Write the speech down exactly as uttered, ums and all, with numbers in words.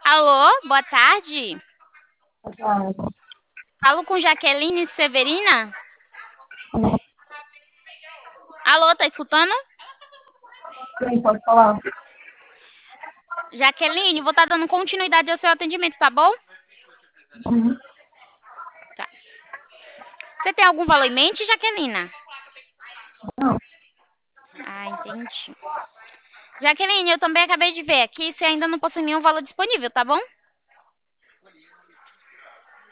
Alô, boa tarde. Ah, Falo com Jaqueline Severina. Alô, tá escutando? sim, pode falar. Jaqueline, vou estar dando continuidade ao seu atendimento, tá bom? Uhum. Tá. Você tem algum valor em mente, Jaqueline? Não, Ah, entendi. Jaqueline, eu também acabei de ver aqui, você ainda não possui nenhum valor disponível, tá bom?